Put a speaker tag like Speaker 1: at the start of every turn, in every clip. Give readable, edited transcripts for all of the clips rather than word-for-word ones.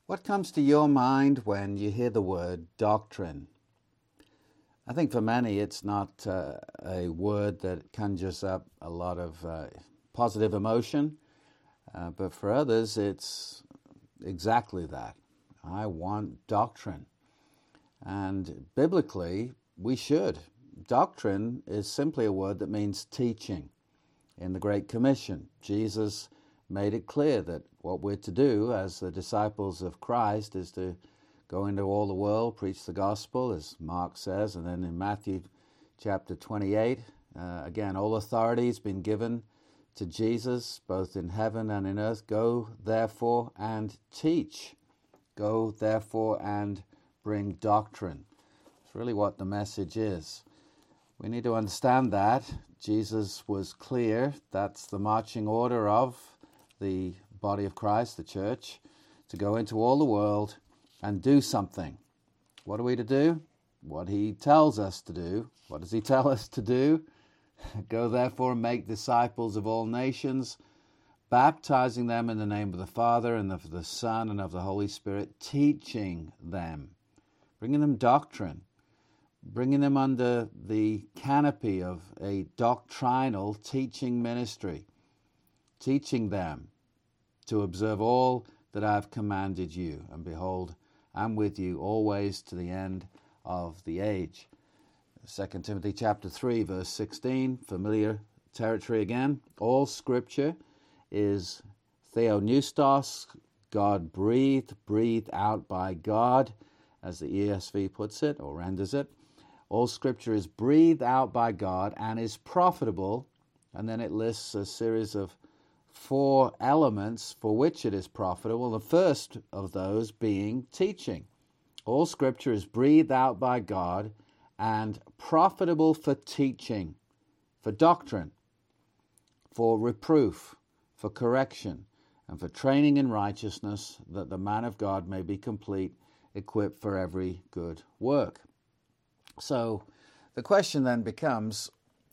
Speaker 1: What comes to your mind when you hear the word doctrine? I think for many it's not a word that conjures up a lot of positive emotion, but for others it's exactly that. I want doctrine. And biblically, we should. Doctrine is simply a word that means teaching. In the Great Commission, Jesus made it clear that what we're to do as the disciples of Christ is to go into all the world, preach the gospel, as Mark says, and then in Matthew chapter 28, again, all authority has been given to Jesus, both in heaven and in earth. Go, therefore, and teach. Go, therefore, and bring doctrine. It's really what the message is. We need to understand that. Jesus was clear. That's the marching order of the body of Christ, the church, to go into all the world and do something. What are we to do? What he tells us to do. What does he tell us to do? Go therefore and make disciples of all nations, baptizing them in the name of the Father and of the Son and of the Holy Spirit, teaching them, bringing them doctrine, bringing them under the canopy of a doctrinal teaching ministry, teaching them to observe all that I have commanded you. And behold, I'm with you always to the end of the age. 2 Timothy chapter 3, verse 16, familiar territory again. All scripture is theopneustos, God breathed out by God, as the ESV puts it or renders it. All scripture is breathed out by God and is profitable, and then it lists a series of 4 elements for which it is profitable, the first of those being teaching. All scripture is breathed out by God and profitable for teaching, for doctrine, for reproof, for correction, and for training in righteousness, that the man of God may be complete, equipped for every good work. So the question then becomes,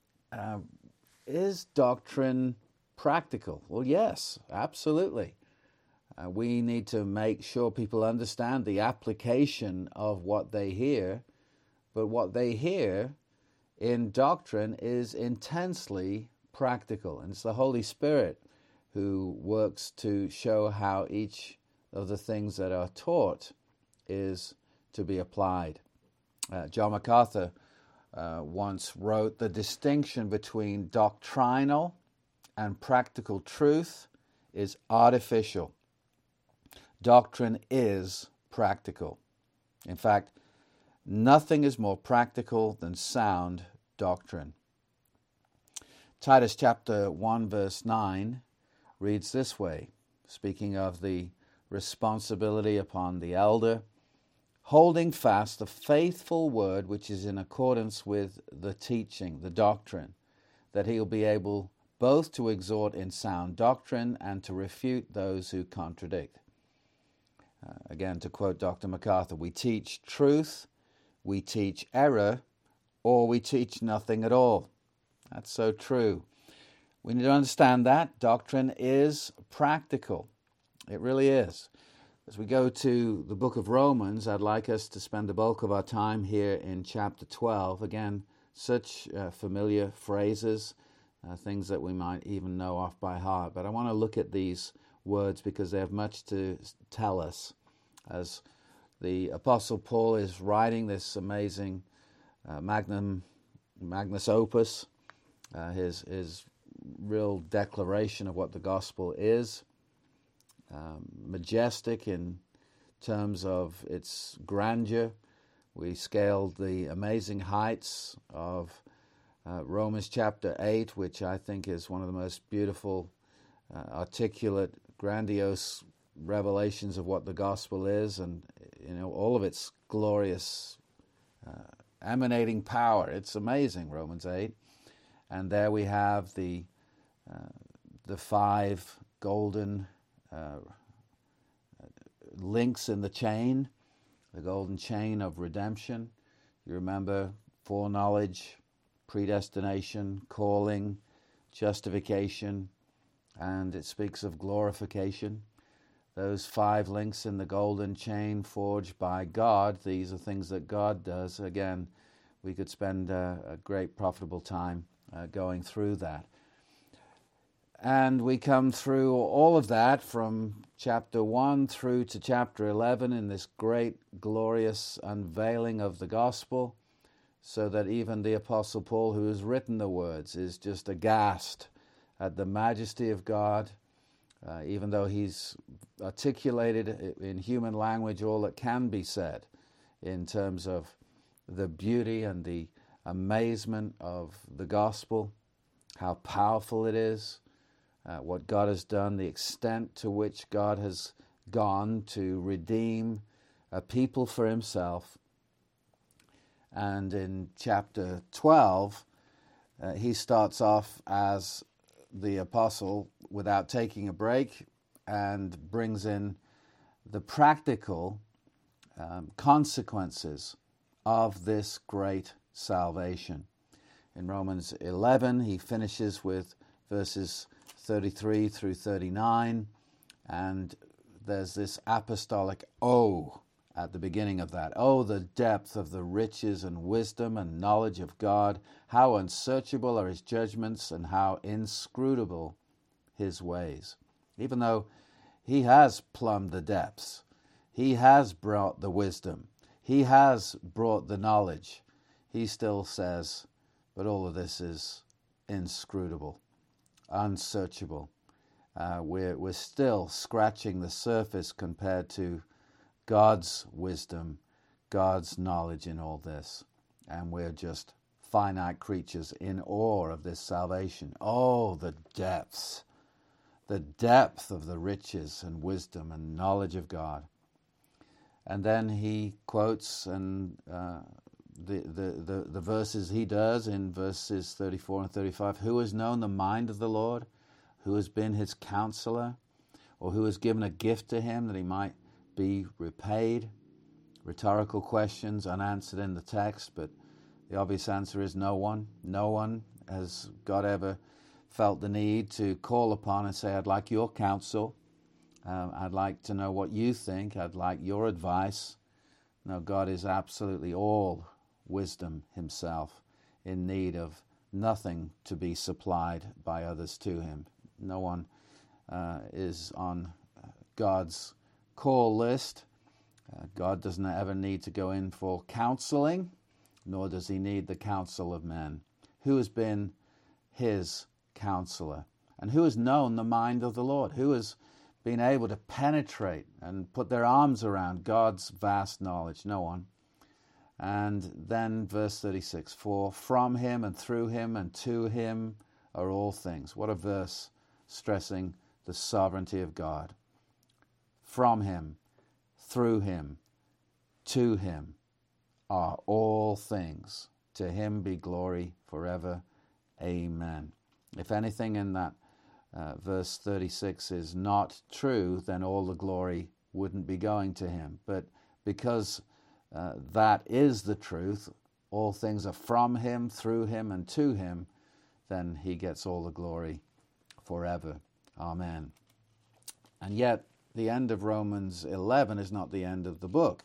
Speaker 1: is doctrine practical? Well, yes, absolutely. We need to make sure people understand the application of what they hear, but what they hear in doctrine is intensely practical. And it's the Holy Spirit who works to show how each of the things that are taught is to be applied. John MacArthur once wrote, the distinction between doctrinal and practical truth is artificial. Doctrine is practical. In fact, nothing is more practical than sound doctrine. Titus chapter 1 verse 9 reads this way, speaking of the responsibility upon the elder, holding fast the faithful word which is in accordance with the teaching, the doctrine, that he will be able both to exhort in sound doctrine and to refute those who contradict. Again, to quote Dr. MacArthur, we teach truth, we teach error, or we teach nothing at all. That's so true. We need to understand that doctrine is practical. It really is. As we go to the book of Romans, I'd like us to spend the bulk of our time here in chapter 12. Again, such familiar phrases, things that we might even know off by heart. But I want to look at these words because they have much to tell us. As the Apostle Paul is writing this amazing magnus opus, his real declaration of what the gospel is, majestic in terms of its grandeur. We scaled the amazing heights of Romans chapter 8, which I think is one of the most beautiful, articulate, grandiose revelations of what the gospel is, and all of its glorious emanating power. It's amazing, Romans 8. And there we have the 5 golden links in the chain, the golden chain of redemption. You remember foreknowledge, predestination, calling, justification, and it speaks of glorification. those 5 links in the golden chain forged by God. These are things that God does. Again, we could spend a great profitable time going through that. And we come through all of that from chapter 1 through to chapter 11 in this great, glorious unveiling of the gospel, so that even the Apostle Paul, who has written the words, is just aghast at the majesty of God, even though he's articulated in human language all that can be said in terms of the beauty and the amazement of the gospel, how powerful it is, what God has done, the extent to which God has gone to redeem a people for himself. And in chapter 12, he starts off as the apostle without taking a break and brings in the practical consequences of this great salvation. In Romans 11, he finishes with verses 33 through 39, and there's this apostolic "Oh" at the beginning of that. "Oh, the depth of the riches and wisdom and knowledge of God, how unsearchable are his judgments and how inscrutable his ways." Even though he has plumbed the depths, he has brought the wisdom, he has brought the knowledge, he still says, but all of this is inscrutable, unsearchable. We're still scratching the surface compared to God's wisdom, God's knowledge in all this. And we're just finite creatures in awe of this salvation. Oh, the depth of the riches and wisdom and knowledge of God. And then he quotes and the verses he does in verses 34 and 35. "Who has known the mind of the Lord? Who has been his counselor? Or who has given a gift to him that he might be repaid?" Rhetorical questions unanswered in the text, but the obvious answer is no one. No one has God ever felt the need to call upon and say, "I'd like your counsel. I'd like to know what you think. I'd like your advice." No, God is absolutely all wisdom himself, in need of nothing to be supplied by others to him. No one is on God's call list. God doesn't ever need to go in for counseling, nor does he need the counsel of men. Who has been his counselor? And who has known the mind of the Lord? Who has been able to penetrate and put their arms around God's vast knowledge? No one. And then verse 36, "For from him and through him and to him are all things." What a verse stressing the sovereignty of God. From him, through him, to him are all things. To him be glory forever. Amen. If anything in that verse 36 is not true, then all the glory wouldn't be going to him. But because that is the truth, all things are from him, through him, and to him, then he gets all the glory forever. Amen. And yet, the end of Romans 11 is not the end of the book.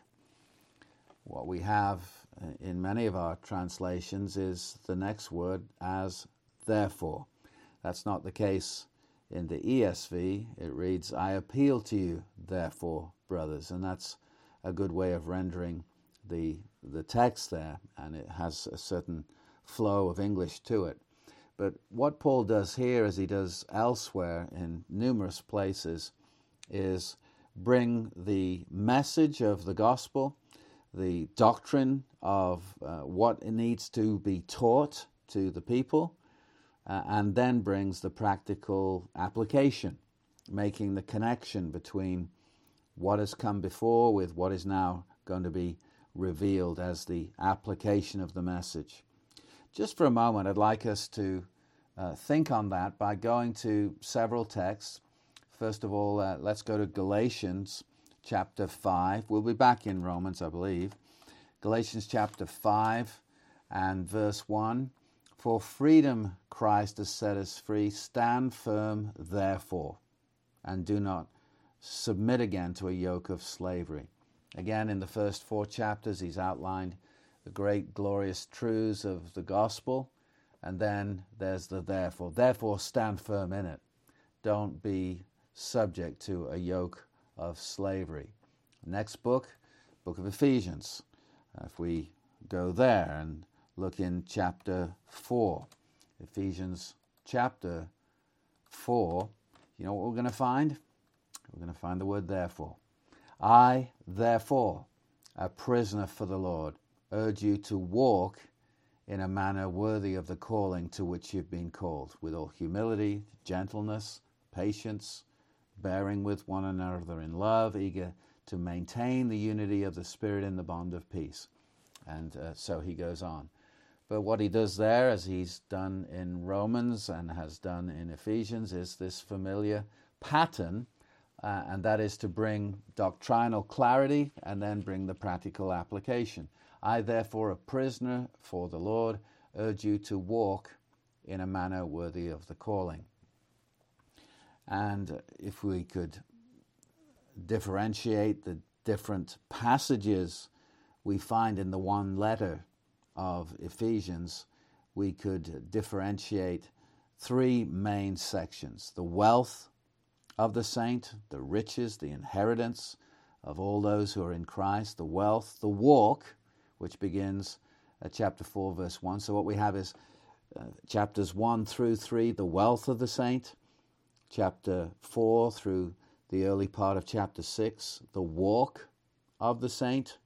Speaker 1: What we have in many of our translations is the next word as therefore. That's not the case in the ESV. It reads, "I appeal to you, therefore, brothers." And that's a good way of rendering the text there, and it has a certain flow of English to it. But what Paul does here, as he does elsewhere in numerous places, is bring the message of the gospel, the doctrine of what needs to be taught to the people, and then brings the practical application, making the connection between what has come before with what is now going to be revealed as the application of the message. Just for a moment, I'd like us to think on that by going to several texts. First of all, let's go to Galatians chapter 5. We'll be back in Romans, I believe. Galatians chapter 5 and verse 1. "For freedom Christ has set us free. Stand firm, therefore, and do not submit again to a yoke of slavery. Again, in the first 4 chapters, he's outlined the great glorious truths of the gospel, and then there's the therefore. Therefore, stand firm in it. Don't be subject to a yoke of slavery. Next book of Ephesians. If we go there and look in chapter 4, Ephesians chapter 4, you know what we're going to find? We're going to find the word therefore. I, therefore, a prisoner for the Lord, urge you to walk in a manner worthy of the calling to which you've been called, with all humility, gentleness, patience, bearing with one another in love, eager to maintain the unity of the Spirit in the bond of peace. And so he goes on. But what he does there, as he's done in Romans and has done in Ephesians, is this familiar pattern, and that is to bring doctrinal clarity and then bring the practical application. I, therefore, a prisoner for the Lord, urge you to walk in a manner worthy of the calling. And if we could differentiate the different passages we find in the one letter of Ephesians, we could differentiate 3 main sections: the wealth of the saint, the riches, the inheritance of all those who are in Christ, the wealth, the walk, which begins at chapter 4, verse 1. So what we have is chapters 1 through 3, the wealth of the saint, chapter 4 through the early part of chapter 6, the walk of the saint,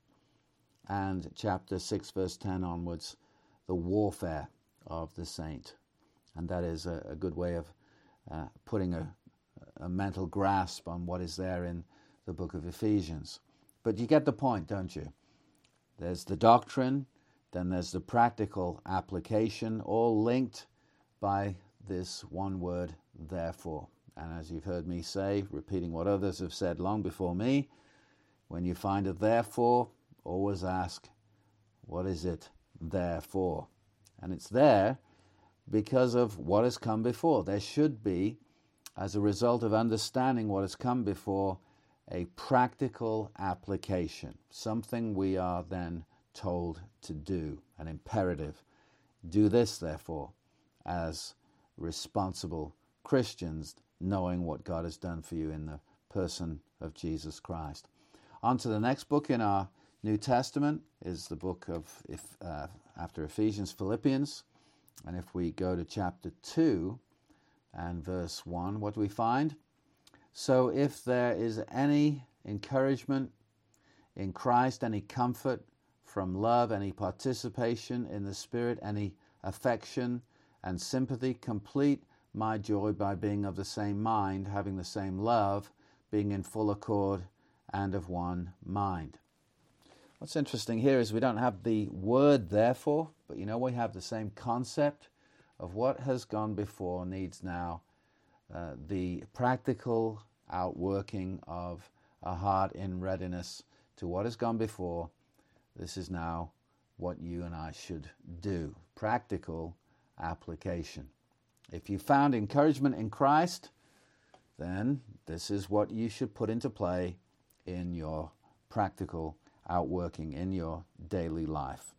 Speaker 1: and chapter 6, verse 10 onwards, the warfare of the saint. And that is a good way of putting a mental grasp on what is there in the book of Ephesians. But you get the point, don't you? There's the doctrine, then there's the practical application, all linked by this one word, therefore. And as you've heard me say, repeating what others have said long before me, when you find a therefore, always ask, what is it there for? And it's there because of what has come before. There should be, as a result of understanding what has come before, a practical application, something we are then told to do, an imperative. Do this, therefore, as responsible Christians, knowing what God has done for you in the person of Jesus Christ. On to the next book in our New Testament is the book of, after Ephesians, Philippians. And if we go to chapter 2 and verse 1, what do we find? So if there is any encouragement in Christ, any comfort from love, any participation in the Spirit, any affection and sympathy, complete my joy by being of the same mind, having the same love, being in full accord and of one mind. What's interesting here is we don't have the word therefore, but we have the same concept of what has gone before needs now the practical outworking of a heart in readiness to what has gone before. This is now what you and I should do. Practical application. If you found encouragement in Christ, then this is what you should put into play in your practical outworking in your daily life.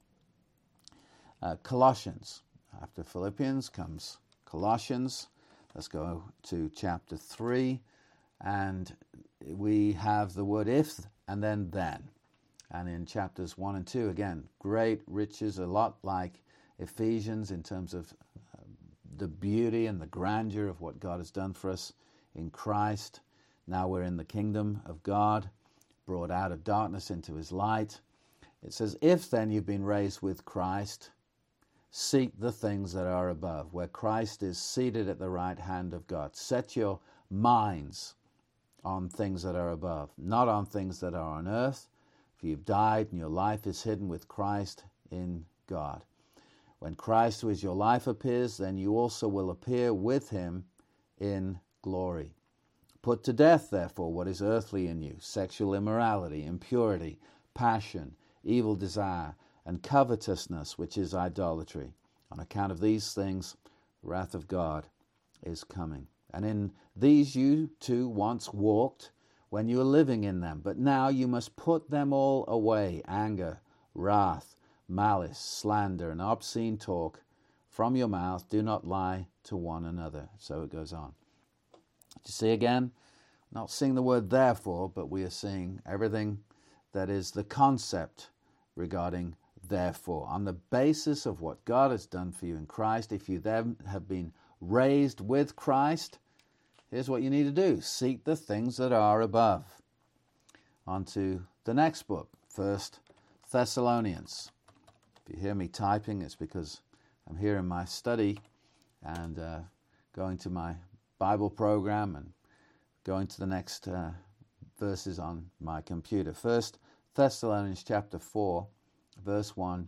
Speaker 1: Colossians. After Philippians comes Colossians. Let's go to chapter 3. And we have the word if and then. And in chapters 1 and 2, again, great riches, a lot like Ephesians in terms of the beauty and the grandeur of what God has done for us in Christ. Now we're in the kingdom of God, brought out of darkness into his light. It says, if then you've been raised with Christ, seek the things that are above, where Christ is seated at the right hand of God. Set your minds on things that are above, not on things that are on earth, for you've died and your life is hidden with Christ in God. When Christ, who is your life, appears, then you also will appear with him in glory. Put to death, therefore, what is earthly in you: sexual immorality, impurity, passion, evil desire, and covetousness, which is idolatry. On account of these things, the wrath of God is coming. And in these you too once walked when you were living in them. But now you must put them all away: anger, wrath, malice, slander, and obscene talk from your mouth. Do not lie to one another. So it goes on. Do you see again? Not seeing the word therefore, but we are seeing everything that is the concept regarding therefore. On the basis of what God has done for you in Christ, if you then have been raised with Christ, here's what you need to do: seek the things that are above. On to the next book, 1 Thessalonians. If you hear me typing, it's because I'm here in my study and going to my Bible program and going to the next verses on my computer. 1 Thessalonians chapter 4, verse 1.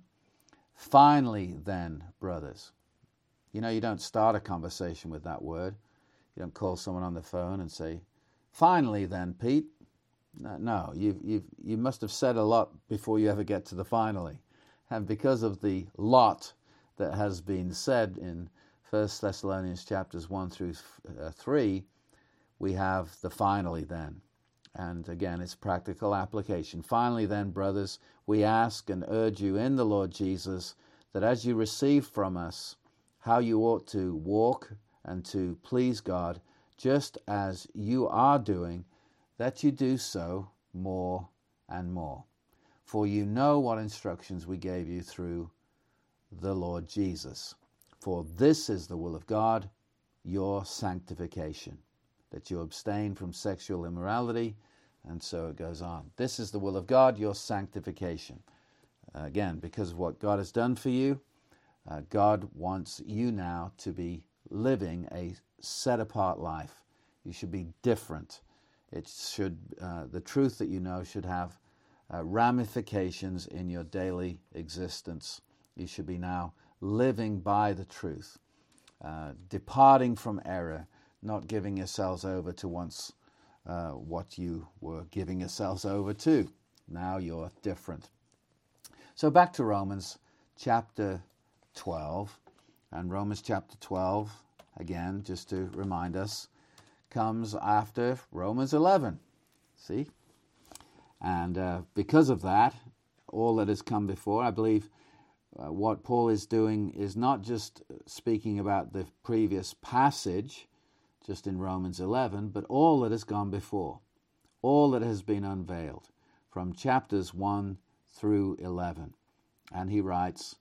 Speaker 1: Finally then, brothers. You know, you don't start a conversation with that word. You don't call someone on the phone and say, finally then, Pete. No, you must have said a lot before you ever get to the finally. And because of the lot that has been said in 1 Thessalonians chapters 1 through 3, we have the finally then. And again, it's practical application. Finally then, brothers, we ask and urge you in the Lord Jesus that as you receive from us how you ought to walk and to please God, just as you are doing, that you do so more and more. For you know what instructions we gave you through the Lord Jesus. For this is the will of God, your sanctification, that you abstain from sexual immorality, and so it goes on. This is the will of God, your sanctification. Again, because of what God has done for you, God wants you now to be living a set-apart life. You should be different. It should, the truth that you know should have ramifications in your daily existence. You should be now living by the truth, departing from error, not giving yourselves over to once what you were giving yourselves over to. Now you're different. So back to Romans chapter 12. And Romans chapter 12, again, just to remind us, comes after Romans 11. See? And because of that, all that has come before, I believe what Paul is doing is not just speaking about the previous passage, just in Romans 11, but all that has gone before, all that has been unveiled from chapters 1 through 11. And he writes,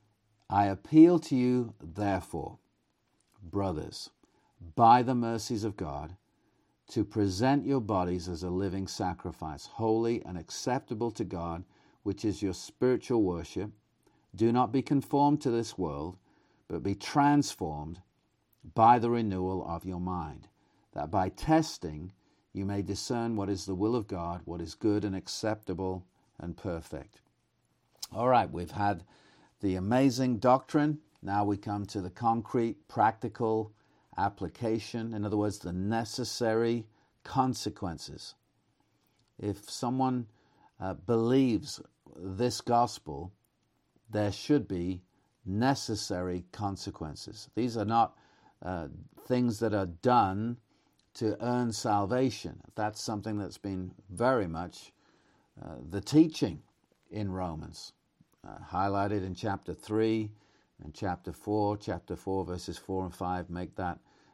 Speaker 1: I appeal to you, therefore, brothers, by the mercies of God, to present your bodies as a living sacrifice, holy and acceptable to God, which is your spiritual worship. Do not be conformed to this world, but be transformed by the renewal of your mind, that by testing you may discern what is the will of God, what is good and acceptable and perfect. All right, we've had the amazing doctrine. Now we come to the concrete, practical application. In other words, the necessary consequences. If someone believes this gospel, there should be necessary consequences. These are not things that are done to earn salvation. That's something that's been very much the teaching in Romans, highlighted in chapter 3 and chapter 4. Chapter 4, verses 4 and 5 make that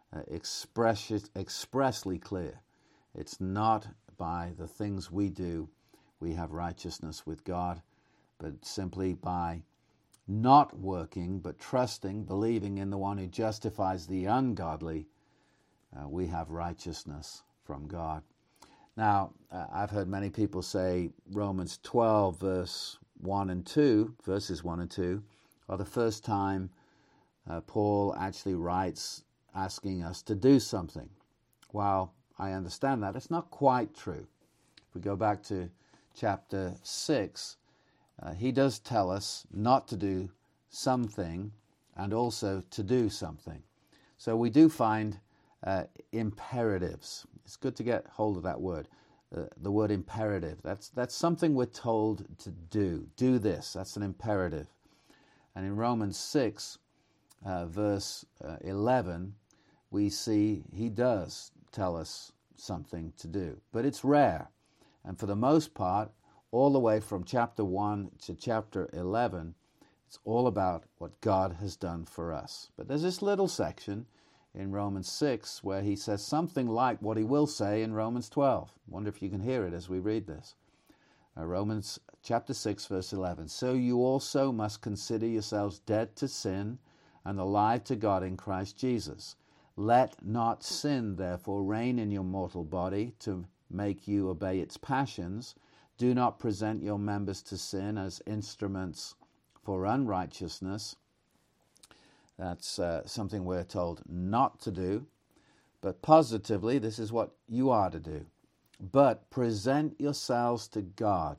Speaker 1: expressly clear. It's not by the things we do we have righteousness with God, but simply by not working, but trusting, believing in the one who justifies the ungodly, we have righteousness from God. Now, I've heard many people say Romans 12, verses 1 and 2, are the first time Paul actually writes asking us to do something. While I understand that, it's not quite true. If we go back to chapter 6, he does tell us not to do something and also to do something. So we do find imperatives. It's good to get hold of that word, the word imperative. That's something we're told to do. Do this. That's an imperative. And in Romans 6, verse 11, we see he does tell us something to do. But it's rare. And for the most part, all the way from chapter 1 to chapter 11, it's all about what God has done for us. But there's this little section in Romans 6 where he says something like what he will say in Romans 12. Wonder if you can hear it as we read this. Romans chapter 6, verse 11. So you also must consider yourselves dead to sin and alive to God in Christ Jesus. Let not sin, therefore, reign in your mortal body to make you obey its passions. Do not present your members to sin as instruments for unrighteousness. That's something we're told not to do. But positively, this is what you are to do. But present yourselves to God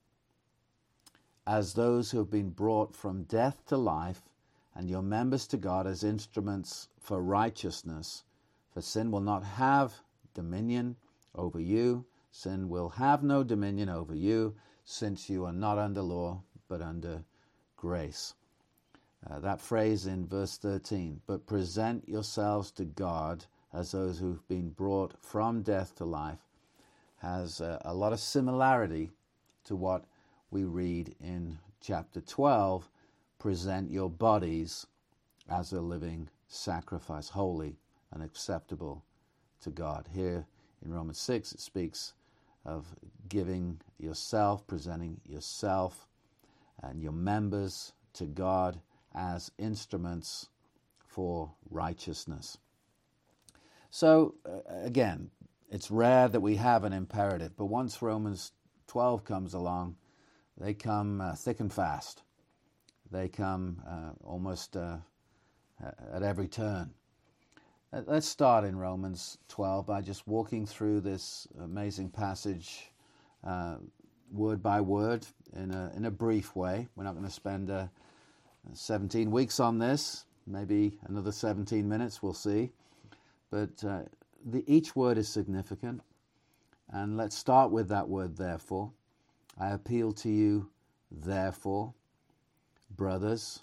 Speaker 1: as those who have been brought from death to life, and your members to God as instruments for righteousness. For sin will not have dominion over you. Sin will have no dominion over you, since you are not under law, but under grace. That phrase in verse 13, but present yourselves to God as those who've been brought from death to life, has a lot of similarity to what we read in chapter 12, present your bodies as a living sacrifice, holy and acceptable to God. Here in Romans 6, it speaks of giving yourself, presenting yourself and your members to God as instruments for righteousness. So, again, it's rare that we have an imperative, but once Romans 12 comes along, they come thick and fast. They come almost at every turn. Let's start in Romans 12 by just walking through this amazing passage word by word in a brief way. We're not going to spend 17 weeks on this, maybe another 17 minutes, we'll see. But each word is significant. And let's start with that word, therefore. I appeal to you, therefore, brothers.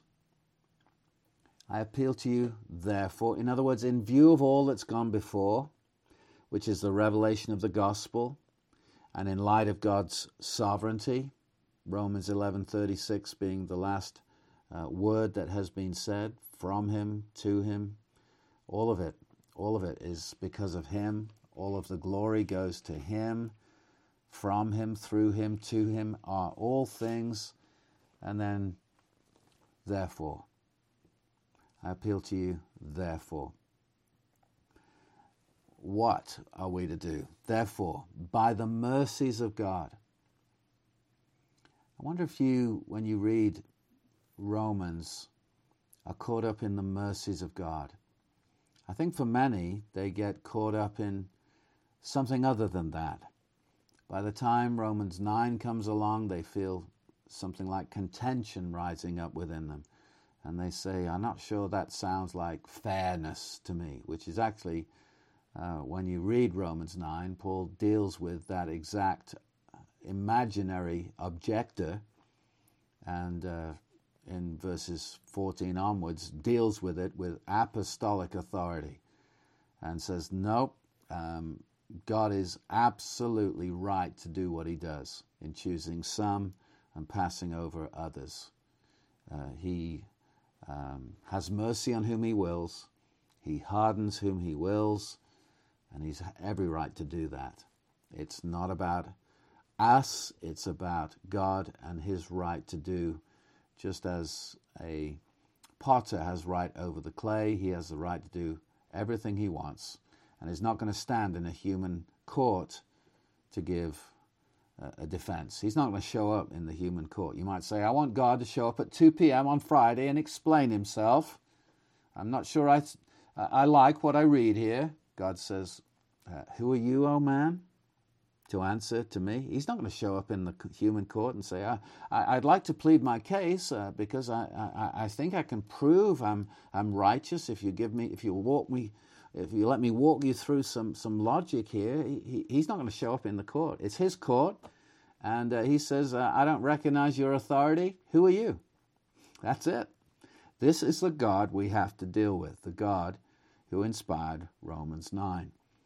Speaker 1: I appeal to you, therefore. In other words, in view of all that's gone before, which is the revelation of the gospel, and in light of God's sovereignty, Romans 11:36 being the last word that has been said, from him, to him, all of it is because of him. All of the glory goes to him, from him, through him, to him are all things. And then, therefore, I appeal to you, therefore. What are we to do? Therefore, by the mercies of God. I wonder if you, when you read Romans, are caught up in the mercies of God. I think for many, they get caught up in something other than that. By the time Romans 9 comes along, they feel something like contention rising up within them. And they say, I'm not sure that sounds like fairness to me, which is actually, when you read Romans 9, Paul deals with that exact imaginary objector, and in verses 14 onwards, deals with it with apostolic authority and says, nope, God is absolutely right to do what he does in choosing some and passing over others. He has mercy on whom he wills. He hardens whom he wills, and he's every right to do that. It's not about us, it's about God and his right to do. Just as a potter has right over the clay, he has the right to do everything he wants, and is not going to stand in a human court to give a defense. He's not going to show up in the human court. You might say, I want God to show up at 2 p.m. on Friday and explain himself. I'm not sure I like what I read here. God says, who are you, O man, to answer to me? He's not going to show up in the human court and say, I'd like to plead my case because I think I can prove I'm righteous if you let me walk you through some logic here. He's not going to show up in the court. It's his court, and he says, I don't recognize your authority. Who are you? That's it. This is the God we have to deal with, the God who inspired Romans 9.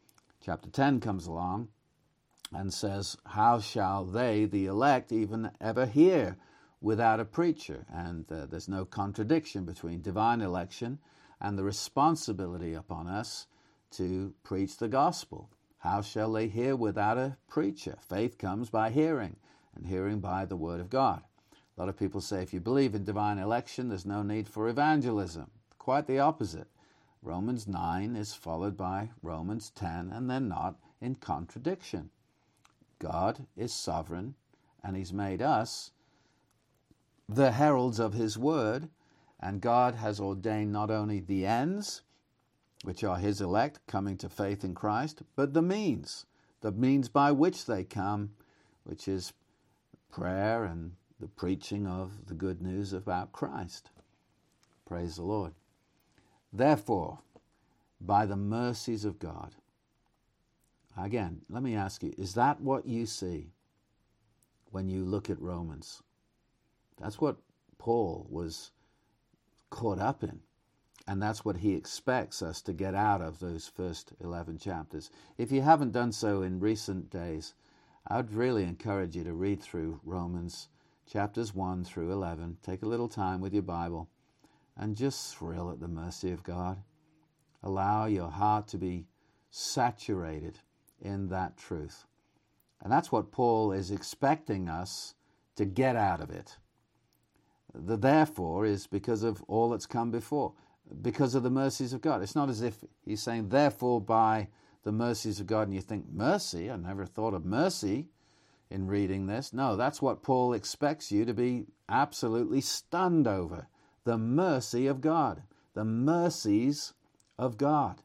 Speaker 1: Chapter 10 comes along and says, how shall they, the elect, even ever hear without a preacher? And there's no contradiction between divine election and the responsibility upon us to preach the gospel. How shall they hear without a preacher? Faith comes by hearing, and hearing by the word of God. A lot of people say if you believe in divine election, there's no need for evangelism. Quite the opposite. Romans 9 is followed by Romans 10, and they're not in contradiction. God is sovereign, and he's made us the heralds of his word, and God has ordained not only the ends, which are his elect coming to faith in Christ, but the means by which they come, which is prayer and the preaching of the good news about Christ. Praise the Lord. Therefore, by the mercies of God, again, let me ask you, is that what you see when you look at Romans? That's what Paul was caught up in. And that's what he expects us to get out of those first 11 chapters. If you haven't done so in recent days, I would really encourage you to read through Romans chapters 1 through 11. Take a little time with your Bible and just thrill at the mercy of God. Allow your heart to be saturated in that truth. And that's what Paul is expecting us to get out of it. The therefore is because of all that's come before, because of the mercies of God. It's not as if he's saying, therefore, by the mercies of God, and you think, mercy? I never thought of mercy in reading this. No, that's what Paul expects you to be absolutely stunned over. The mercy of God. The mercies of God.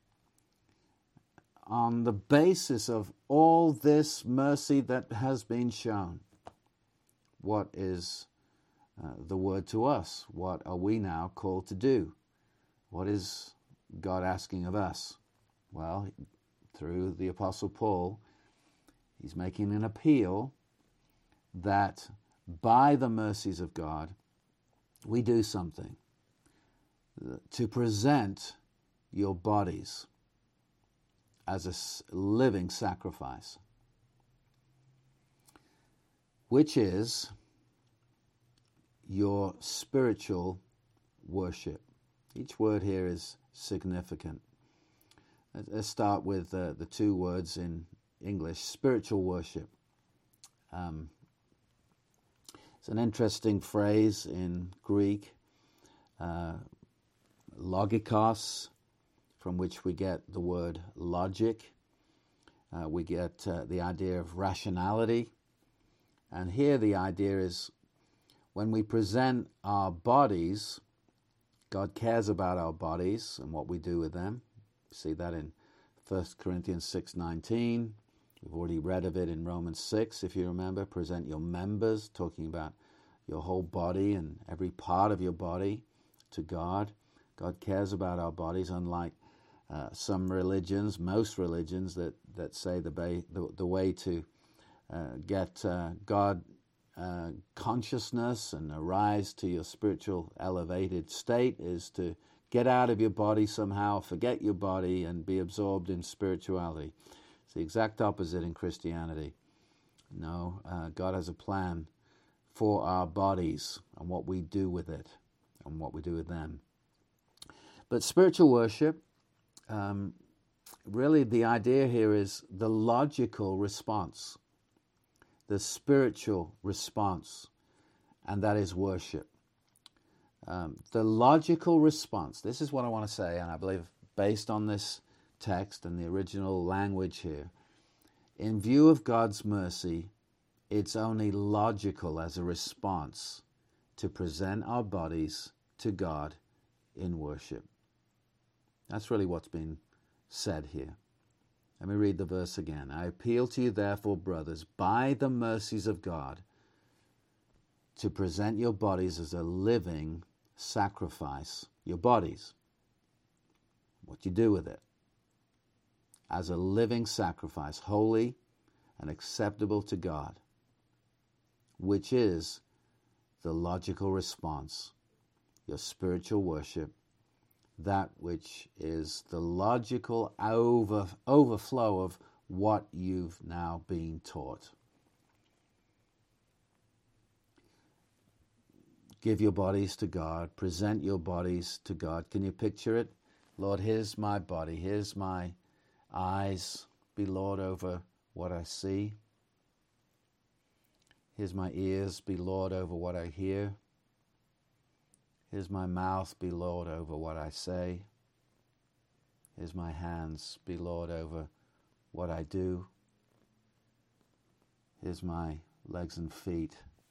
Speaker 1: On the basis of all this mercy that has been shown, what is the word to us? What are we now called to do? What is God asking of us? Well, through the Apostle Paul, he's making an appeal that by the mercies of God, we do something to present your bodies as a living sacrifice, which is your spiritual worship. Each word here is significant. Let's start with the two words in English, spiritual worship. It's an interesting phrase in Greek, logikos, from which we get the word logic. We get the idea of rationality. And here the idea is when we present our bodies, God cares about our bodies and what we do with them. See that in 1 Corinthians 6:19. We've already read of it in Romans 6, if you remember. Present your members, talking about your whole body and every part of your body to God. God cares about our bodies, unlike some religions, most religions that say the way to get God consciousness and arise to your spiritual elevated state is to get out of your body somehow, forget your body, and be absorbed in spirituality. It's the exact opposite in Christianity. No, God has a plan for our bodies and what we do with it and what we do with them. But spiritual worship, really the idea here is the logical response, the spiritual response, and that is worship. The logical response, this is what I want to say, and I believe based on this text and the original language here, in view of God's mercy, it's only logical as a response to present our bodies to God in worship. That's really what's been said here. Let me read the verse again. I appeal to you, therefore, brothers, by the mercies of God, to present your bodies as a living sacrifice. Your bodies, what you do with it, as a living sacrifice, holy and acceptable to God, which is the logical response, your spiritual worship that which is the logical overflow of what you've now been taught. Give your bodies to God. Present your bodies to God. Can you picture it? Lord, here's my body. Here's my eyes. Be Lord over what I see. Here's my ears. Be Lord over what I hear. Here's my mouth. Be Lord over what I say. Here's my hands. Be Lord over what I do. Here's my legs and feet.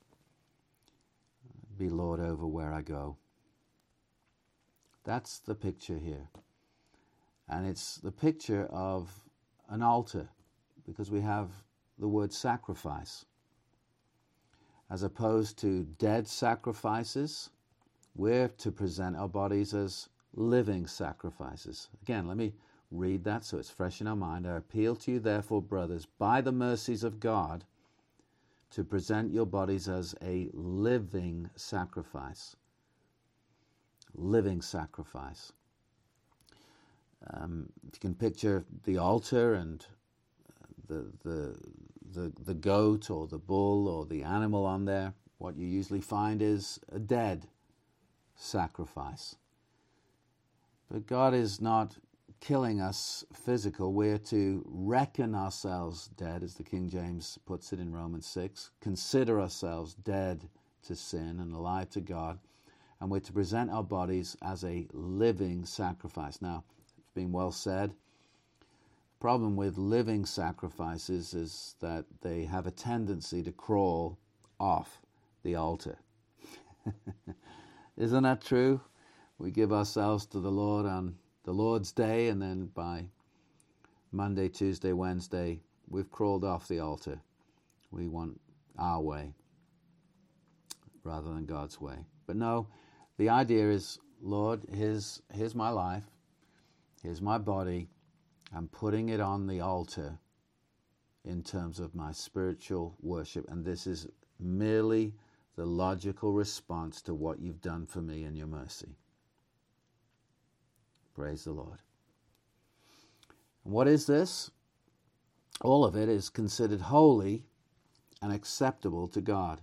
Speaker 1: Be Lord over where I go. That's the picture here. And it's the picture of an altar, because we have the word sacrifice. As opposed to dead sacrifices, we're to present our bodies as living sacrifices. Again, let me read that so it's fresh in our mind. I appeal to you, therefore, brothers, by the mercies of God, to present your bodies as a living sacrifice. Living sacrifice. If you can picture the altar and the goat or the bull or the animal on there, what you usually find is a dead sacrifice. But God is not killing us physical. We're to reckon ourselves dead, as the King James puts it in Romans 6. Consider ourselves dead to sin and alive to God. And we're to present our bodies as a living sacrifice. Now, it's been well said. The problem with living sacrifices is that they have a tendency to crawl off the altar. Isn't that true? We give ourselves to the Lord on the Lord's Day, and then by Monday, Tuesday, Wednesday, we've crawled off the altar. We want our way rather than God's way. But no, the idea is, Lord, here's my life, here's my body. I'm putting it on the altar in terms of my spiritual worship, and this is merely the logical response to what you've done for me in your mercy. Praise the Lord. And what is this? All of it is considered holy and acceptable to God.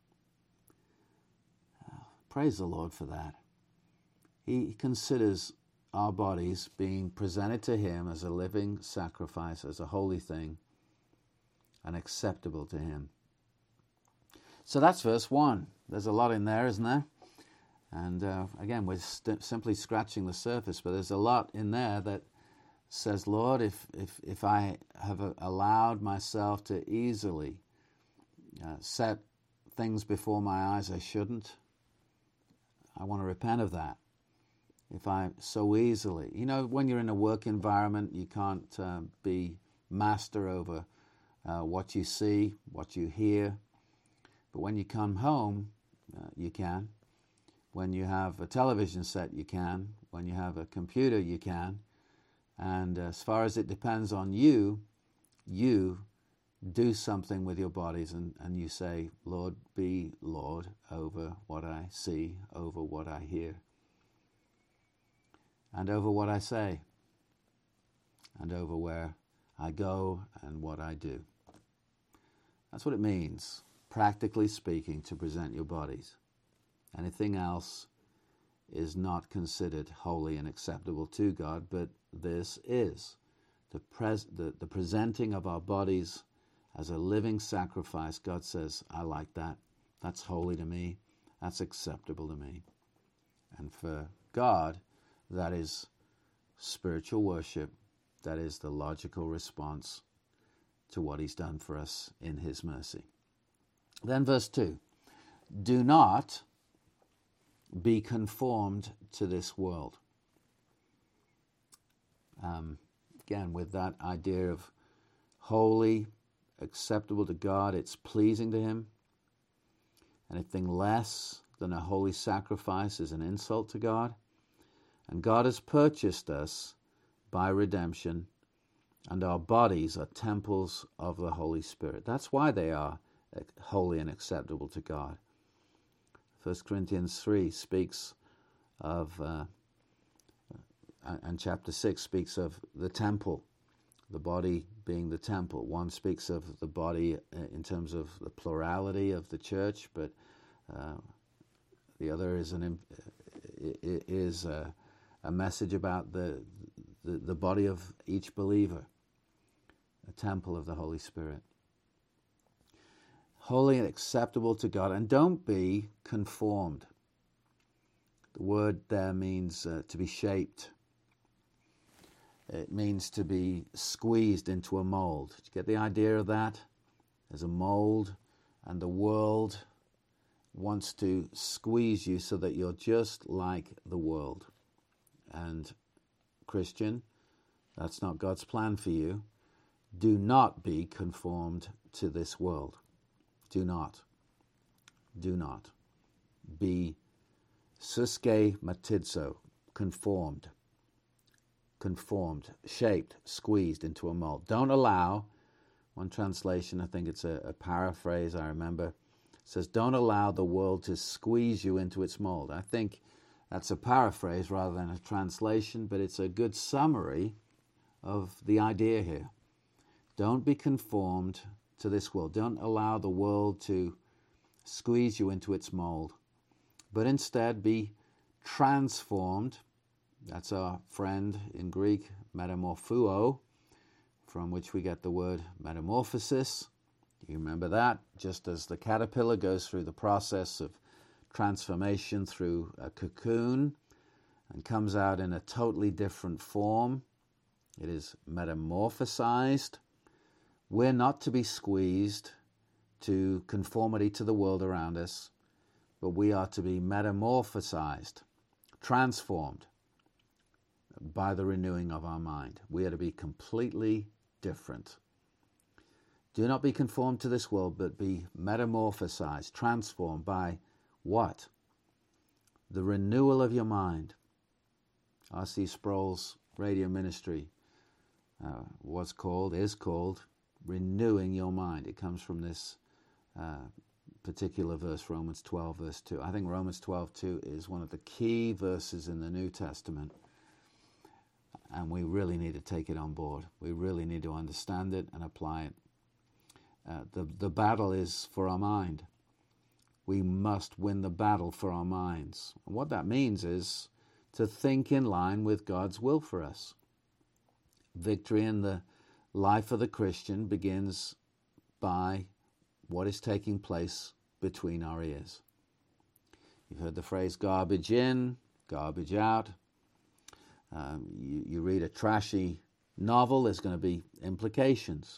Speaker 1: Praise the Lord for that. He considers our bodies being presented to Him as a living sacrifice, as a holy thing, and acceptable to Him. So that's verse 1. There's a lot in there, isn't there? And again, we're simply scratching the surface, but there's a lot in there that says, Lord, if I have allowed myself to easily set things before my eyes I shouldn't, I want to repent of that. If I so easily, when you're in a work environment, you can't be master over what you see, what you hear. But when you come home, you can. When you have a television set, you can. When you have a computer, you can. And as far as it depends on you, you do something with your bodies and you say, Lord, be Lord over what I see, over what I hear, and over what I say, and over where I go and what I do. That's what it means, practically speaking, to present your bodies. Anything else is not considered holy and acceptable to God, but this is the presenting of our bodies as a living sacrifice. God says, I like that. That's holy to me. That's acceptable to me. And for God, that is spiritual worship. That is the logical response to what He's done for us in His mercy. Then verse 2, do not be conformed to this world. Again, with that idea of holy, acceptable to God, it's pleasing to Him. Anything less than a holy sacrifice is an insult to God. And God has purchased us by redemption, and our bodies are temples of the Holy Spirit. That's why they are holy and acceptable to God. 1 Corinthians 3 speaks of And chapter 6 speaks of the temple, the body being the temple. One speaks of the body in terms of the plurality of the church, but the other is a message about the body of each believer, a temple of the Holy Spirit. Holy and acceptable to God, and don't be conformed. The word there means to be shaped. It means to be squeezed into a mold. Did you get the idea of that? There's a mold, and the world wants to squeeze you so that you're just like the world. And Christian, that's not God's plan for you. Do not be conformed to this world. Do not. Do not. Be suske matizo, conformed. Conformed, shaped, squeezed into a mold. Don't allow, one translation, I think it's a paraphrase I remember, says, don't allow the world to squeeze you into its mold. I think that's a paraphrase rather than a translation, but it's a good summary of the idea here. Don't be conformed to this world. Don't allow the world to squeeze you into its mold, but instead be transformed. That's our friend in Greek, metamorphuo, from which we get the word metamorphosis. You remember that? Just as the caterpillar goes through the process of transformation through a cocoon and comes out in a totally different form, it is metamorphosized. We're not to be squeezed to conformity to the world around us, but we are to be metamorphosized, transformed by the renewing of our mind. We are to be completely different. Do not be conformed to this world, but be metamorphosized, transformed by what? The renewal of your mind. R.C. Sproul's radio ministry is called renewing your mind. It comes from this particular verse, Romans 12, verse 2. I think Romans 12:2 is one of the key verses in the New Testament, and we really need to take it on board. We really need to understand it and apply it. The battle is for our mind. We must win the battle for our minds. And what that means is to think in line with God's will for us. Victory in the life of the Christian begins by what is taking place between our ears. You've heard the phrase garbage in, garbage out. You read a trashy novel, there's going to be implications.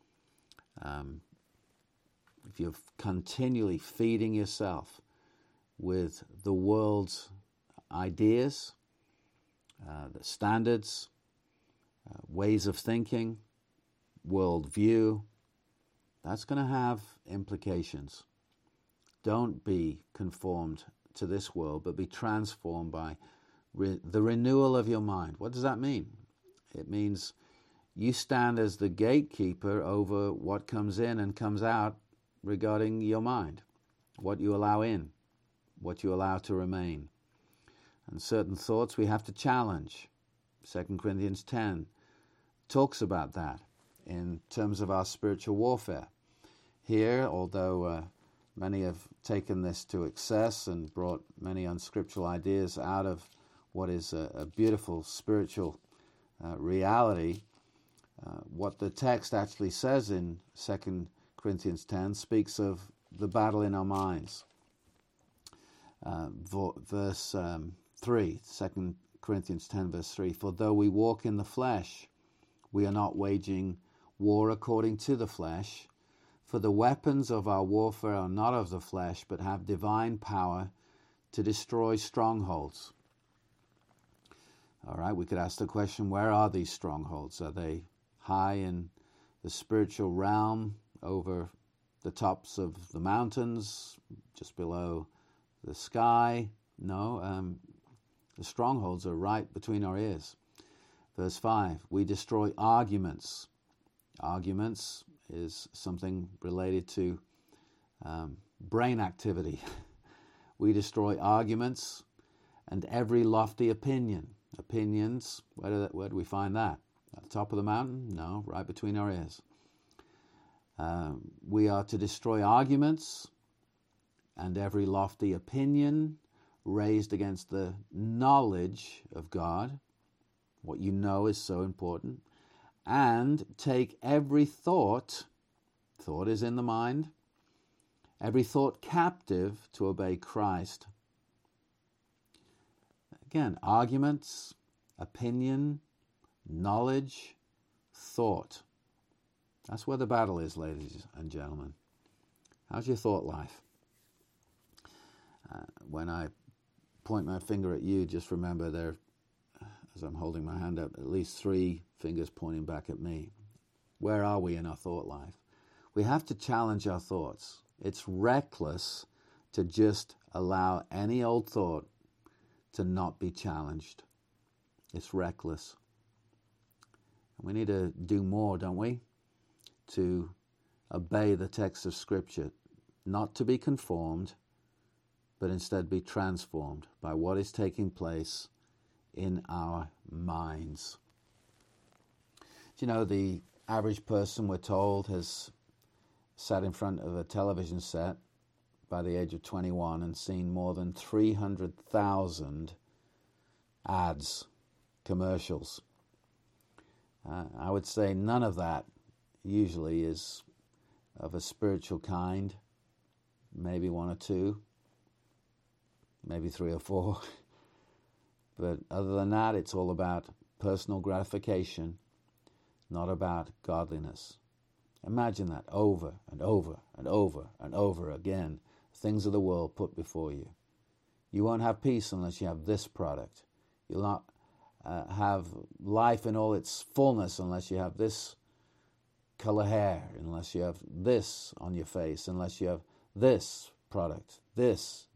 Speaker 1: If you're continually feeding yourself with the world's ideas, the standards, ways of thinking, worldview, that's going to have implications. Don't be conformed to this world, but be transformed by the renewal of your mind. What does that mean? It means you stand as the gatekeeper over what comes in and comes out regarding your mind, what you allow in, what you allow to remain. And certain thoughts we have to challenge. 2 Corinthians 10 talks about that in terms of our spiritual warfare. Here, although many have taken this to excess and brought many unscriptural ideas out of what is a beautiful spiritual reality, what the text actually says in 2 Corinthians 10 speaks of the battle in our minds. Verse 3, 2 Corinthians 10 verse 3, for though we walk in the flesh, we are not waging war according to the flesh, for the weapons of our warfare are not of the flesh, but have divine power to destroy strongholds. All right, we could ask the question, where are these strongholds? Are they high in the spiritual realm, over the tops of the mountains, just below the sky? No, the strongholds are right between our ears. Verse 5, we destroy arguments. Arguments is something related to brain activity. We destroy arguments and every lofty opinion. opinions. Where do we find that? At the top of the mountain? No, right between our ears. We are to destroy arguments and every lofty opinion raised against the knowledge of God. What you know is so important. And take every thought is in the mind, every thought captive to obey Christ. Again, arguments, opinion, knowledge, thought. That's where the battle is, ladies and gentlemen. How's your thought life? When I point my finger at you, just remember there, as I'm holding my hand up, at least 3 fingers pointing back at me. Where are we in our thought life? We have to challenge our thoughts. It's reckless to just allow any old thought to not be challenged. It's reckless. We need to do more, don't we? To obey the text of Scripture, not to be conformed, but instead be transformed by what is taking place in our minds. Do you know, the average person, we're told, has sat in front of a television set by the age of 21 and seen more than 300,000 ads, commercials. I would say none of that usually is of a spiritual kind. Maybe 1 or 2, maybe 3 or 4. But other than that, it's all about personal gratification, not about godliness. Imagine that over and over and over and over again. Things of the world put before you. You won't have peace unless you have this product. You'll not have life in all its fullness unless you have this color hair, unless you have this on your face, unless you have this product, this.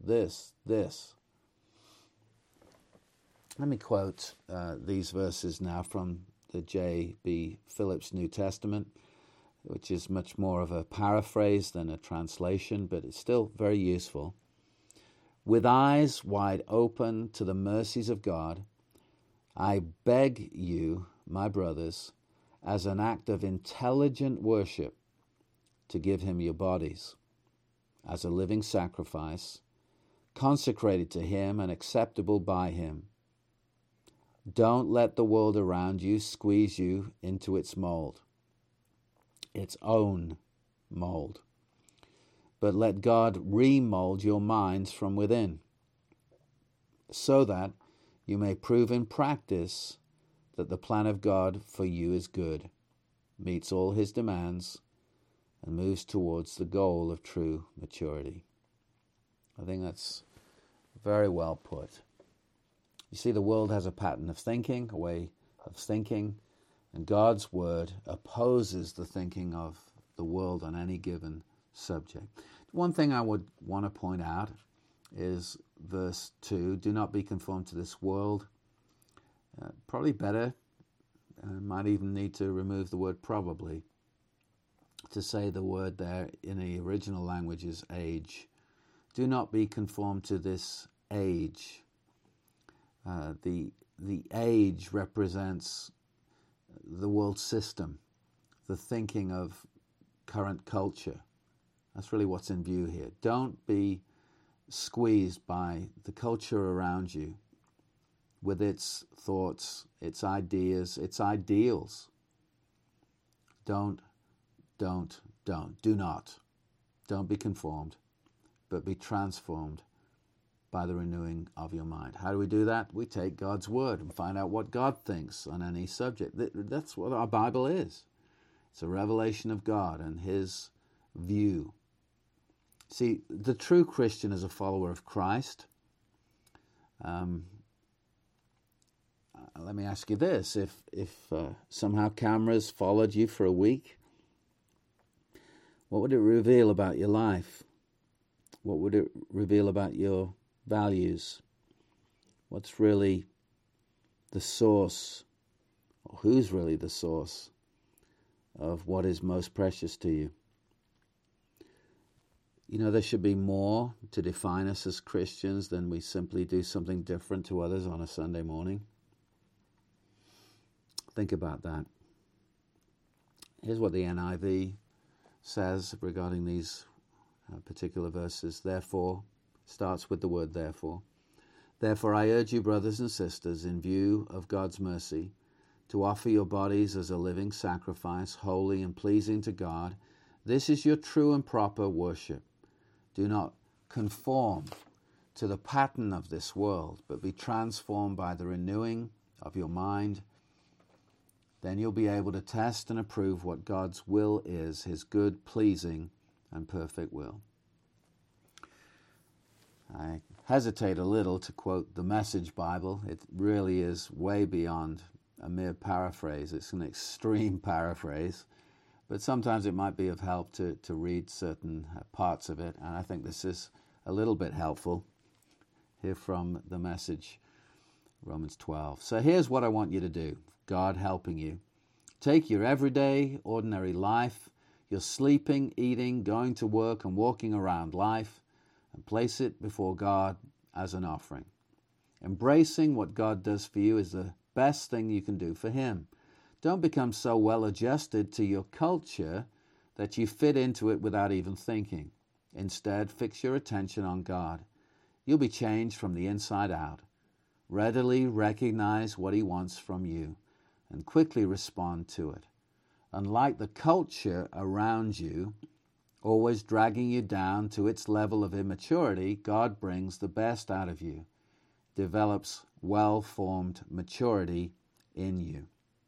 Speaker 1: Let me quote these verses now from the J.B. Phillips New Testament, which is much more of a paraphrase than a translation, but it's still very useful. With eyes wide open to the mercies of God, I beg you, my brothers, as an act of intelligent worship, to give him your bodies as a living sacrifice, consecrated to him and acceptable by him. Don't let the world around you squeeze you into its mold, its own mold, but let God remold your minds from within, so that you may prove in practice that the plan of God for you is good, meets all his demands, and moves towards the goal of true maturity. I think that's very well put. You see, the world has a pattern of thinking, a way of thinking, and God's word opposes the thinking of the world on any given subject. One thing I would want to point out is verse 2, do not be conformed to this world. Probably better, might even need to remove the word probably, to say the word there in the original language is age. Do not be conformed to this age. The age represents the world system, the thinking of current culture. That's really what's in view here. Don't be squeezed by the culture around you with its thoughts, its ideas, its ideals. Do not. Don't be conformed, but be transformed by the renewing of your mind. How do we do that? We take God's word and find out what God thinks on any subject. That's what our Bible is. It's a revelation of God and his view. See, the true Christian is a follower of Christ. Let me ask you this. If somehow cameras followed you for a week, what would it reveal about your life? What would it reveal about your values? What's really the source, or who's really the source of what is most precious to you? You know, there should be more to define us as Christians than we simply do something different to others on a Sunday morning. think about that. Here's what the NIV says regarding these particular verses. Therefore, starts with the word therefore. Therefore, I urge you, brothers and sisters, in view of God's mercy, to offer your bodies as a living sacrifice, holy and pleasing to God. This is your true and proper worship. Do not conform to the pattern of this world, but be transformed by the renewing of your mind. Then you'll be able to test and approve what God's will is, his good, pleasing, and perfect will. I hesitate a little to quote the Message Bible. It really is way beyond a mere paraphrase. It's an extreme paraphrase, but sometimes it might be of help to read certain parts of it, and I think this is a little bit helpful here from the Message, Romans 12. So here's what I want you to do, God helping you. Take your everyday, ordinary life, your sleeping, eating, going to work, and walking around life, and place it before God as an offering. Embracing what God does for you is the best thing you can do for him. Don't become so well adjusted to your culture that you fit into it without even thinking. Instead, fix your attention on God. You'll be changed from the inside out. Readily recognize what he wants from you and quickly respond to it. Unlike the culture around you, always dragging you down to its level of immaturity, God brings the best out of you, develops well-formed maturity in you.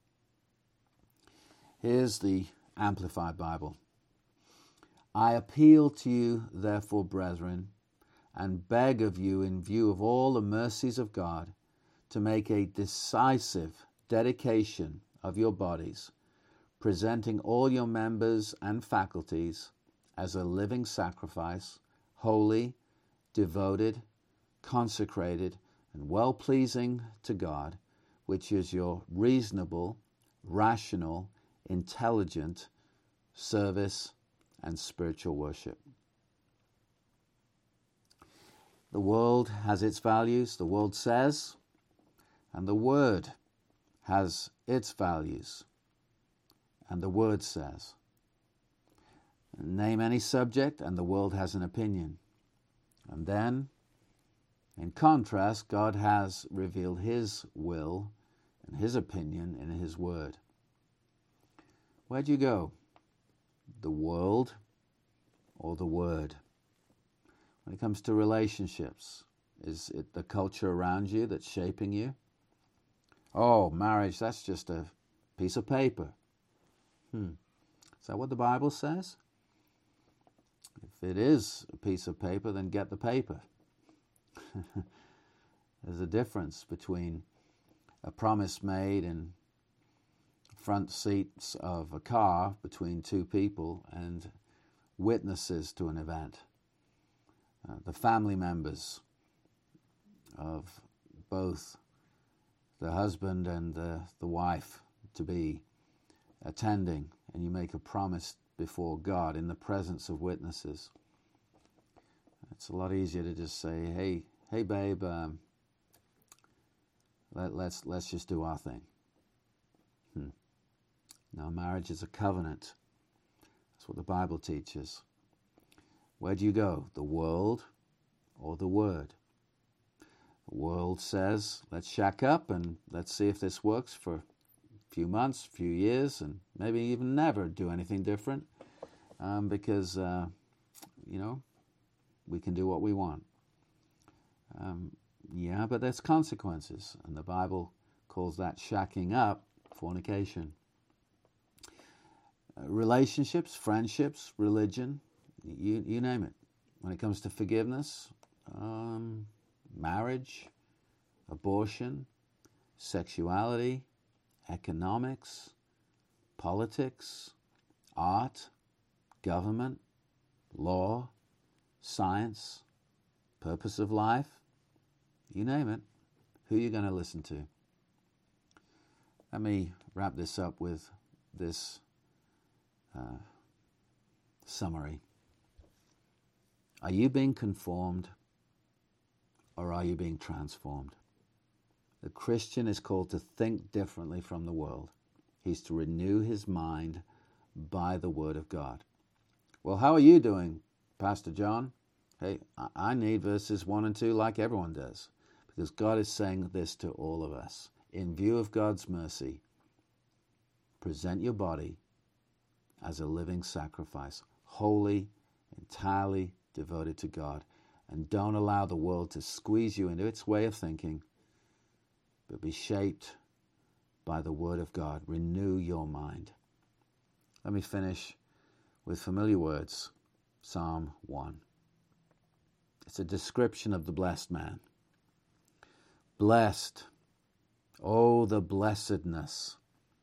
Speaker 1: Here's the Amplified Bible. I appeal to you, therefore, brethren, and beg of you in view of all the mercies of God, to make a decisive dedication of your bodies, presenting all your members and faculties as a living sacrifice, holy, devoted, consecrated, and well-pleasing to God, which is your reasonable, rational, intelligent service and spiritual worship. The world has its values, the world says, and the Word has its values, and the Word says. Name any subject, and the world has an opinion. And then, in contrast, God has revealed his will and his opinion in his Word. Where'd you go? The world or the Word? When it comes to relationships, is it the culture around you that's shaping you? Oh, marriage, that's just a piece of paper. Is that what the Bible says? If it is a piece of paper, then get the paper. There's a difference between a promise made in front seats of a car between two people and witnesses to an event. The family members of both the husband and the wife to be attending, and you make a promise before God in the presence of witnesses. It's a lot easier to just say, hey babe, let's just do our thing. Now, marriage is a covenant. That's what the Bible teaches. Where do you go? The world or the Word? The world says, let's shack up and let's see if this works for a few months, a few years, and maybe even never do anything different because, we can do what we want. Yeah, but there's consequences, and the Bible calls that shacking up fornication. Relationships, friendships, religion, you name it. When it comes to forgiveness, marriage, abortion, sexuality, economics, politics, art, government, law, science, purpose of life, you name it. Who are you going to listen to? Let me wrap this up with this summary. Are you being conformed or are you being transformed? The Christian is called to think differently from the world. He's to renew his mind by the Word of God. Well, how are you doing, Pastor John? Hey, I need verses 1 and 2 like everyone does, because God is saying this to all of us. In view of God's mercy, present your body as a living sacrifice, holy, entirely devoted to God. And don't allow the world to squeeze you into its way of thinking, but be shaped by the Word of God. Renew your mind. Let me finish with familiar words. Psalm 1. It's a description of the blessed man. Blessed, oh the blessedness,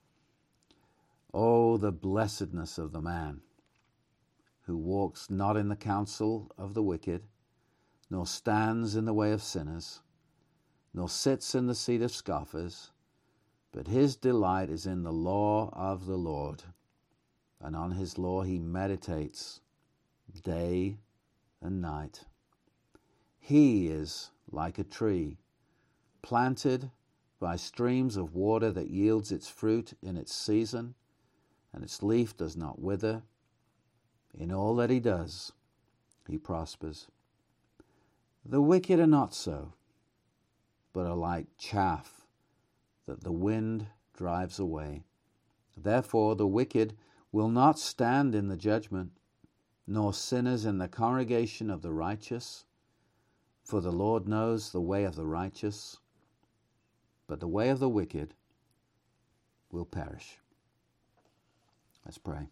Speaker 1: oh the blessedness of the man who walks not in the counsel of the wicked, nor stands in the way of sinners, nor sits in the seat of scoffers, but his delight is in the law of the Lord, and on his law he meditates day and night. He is like a tree planted by streams of water that yields its fruit in its season, and its leaf does not wither. In all that he does, he prospers. The wicked are not so, but are like chaff that the wind drives away. Therefore the wicked will not stand in the judgment, nor sinners in the congregation of the righteous. For the Lord knows the way of the righteous, but the way of the wicked will perish. Let's pray.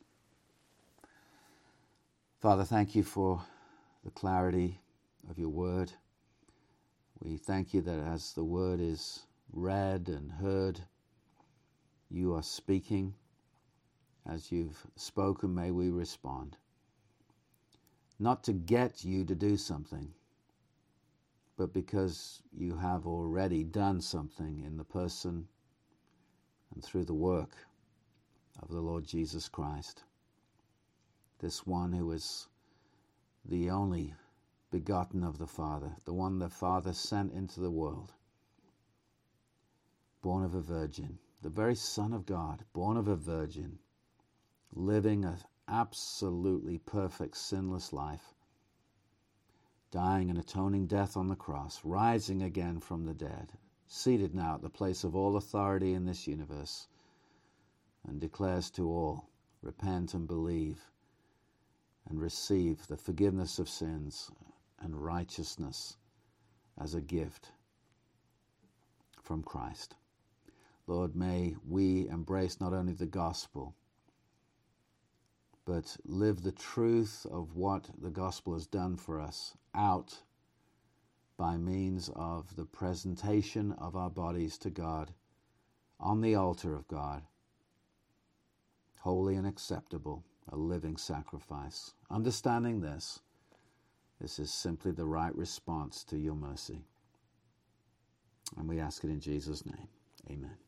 Speaker 1: Father, thank you for the clarity of your word. We thank you that as the word is read and heard, you are speaking. As you've spoken, may we respond. Not to get you to do something, but because you have already done something in the person and through the work of the Lord Jesus Christ. This one who is the only begotten of the Father, the one the Father sent into the world, born of a virgin, the very Son of God, born of a virgin, living an absolutely perfect, sinless life, dying an atoning death on the cross, rising again from the dead, seated now at the place of all authority in this universe, and declares to all, repent and believe and receive the forgiveness of sins and righteousness as a gift from Christ. Lord, may we embrace not only the gospel, but live the truth of what the gospel has done for us out by means of the presentation of our bodies to God on the altar of God, holy and acceptable, a living sacrifice. Understanding this is simply the right response to your mercy. And we ask it in Jesus' name. Amen.